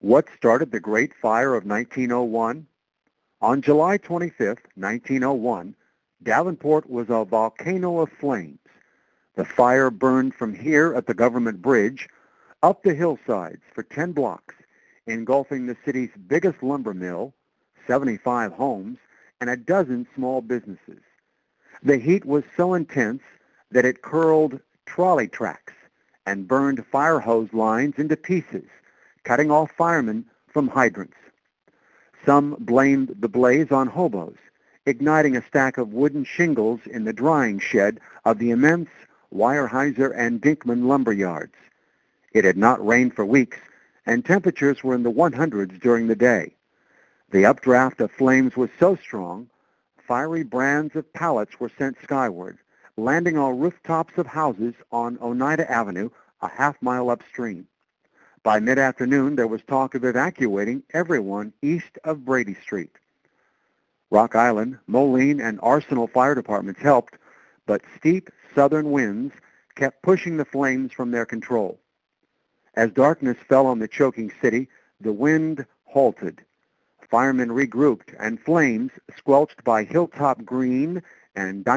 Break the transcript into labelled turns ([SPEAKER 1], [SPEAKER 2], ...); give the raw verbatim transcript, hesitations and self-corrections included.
[SPEAKER 1] What started the Great Fire of nineteen oh one? On July twenty-fifth, nineteen oh one, Davenport was a volcano of flames. The fire burned from here at the Government Bridge up the hillsides for ten blocks, engulfing the city's biggest lumber mill, seventy-five homes, and a dozen small businesses. The heat was so intense that it curled trolley tracks and burned fire hose lines into pieces, cutting off firemen from hydrants. Some blamed the blaze on hobos, igniting a stack of wooden shingles in the drying shed of the immense Weyerhaeuser and Dinkman lumber yards. It had not rained for weeks, and temperatures were in the one hundreds during the day. The updraft of flames was so strong, fiery brands of pallets were sent skyward, landing on rooftops of houses on Oneida Avenue, a half mile upstream. By mid-afternoon, there was talk of evacuating everyone east of Brady Street. Rock Island, Moline, and Arsenal fire departments helped, but steep southern winds kept pushing the flames from their control. As darkness fell on the choking city, the wind halted. Firemen regrouped, and flames, squelched by Hilltop Green and